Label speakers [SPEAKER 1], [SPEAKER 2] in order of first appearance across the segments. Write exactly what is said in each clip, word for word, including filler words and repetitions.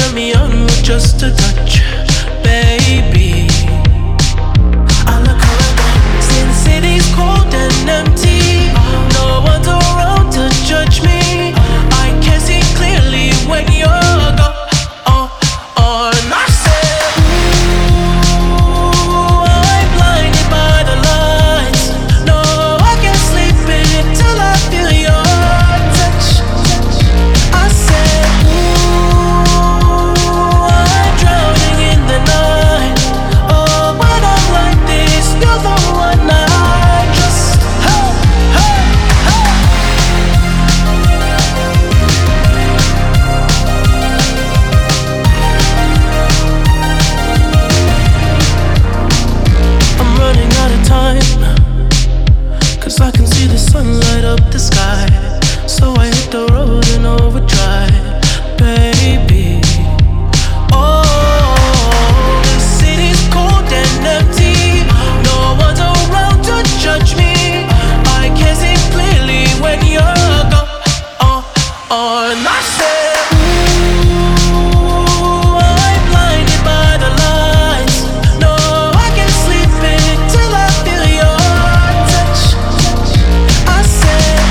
[SPEAKER 1] turn me on with just a touch, baby. I look around, since city's cold and empty, no one's around to judge me. I can see clearly when you're gone. Oh, oh, and I said, ooh, I'm blinded by the lights. No, I can't sleep until I feel your touch. I said, ooh, I'm drowning in the night. Oh, when I'm like this, you're the one I trust. Hey, hey, hey. I'm running out of time, 'cause I can see the sun light up the sky. So I hit the road in overdrive, baby. Oh, the city's cold and empty. No one's around to judge me. I can see clearly when you're gone. Oh, oh, and I said, ooh, I'm blinded by the lights. No, I can't sleep until I feel your touch. I said,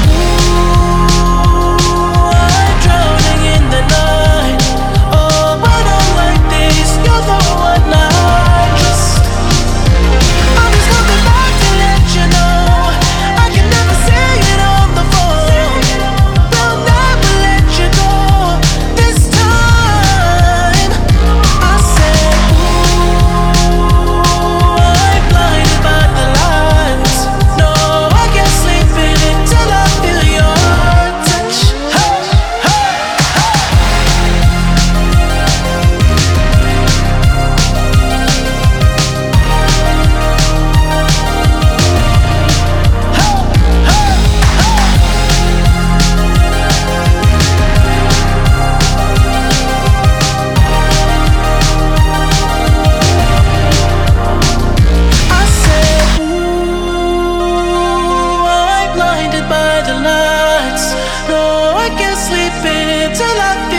[SPEAKER 1] ooh, I'm drowning in the night. Oh, when I'm like this, you're the one I trust. I'm just coming back to let you know I can never say it on the phone. Will never let you go this time. I said, ooh, I'm blinded by the lights. No, I can't sleep until I feel your touch. Hey, hey, I said, ooh, I'm blinded by the lights. No, I can't sleep until I feel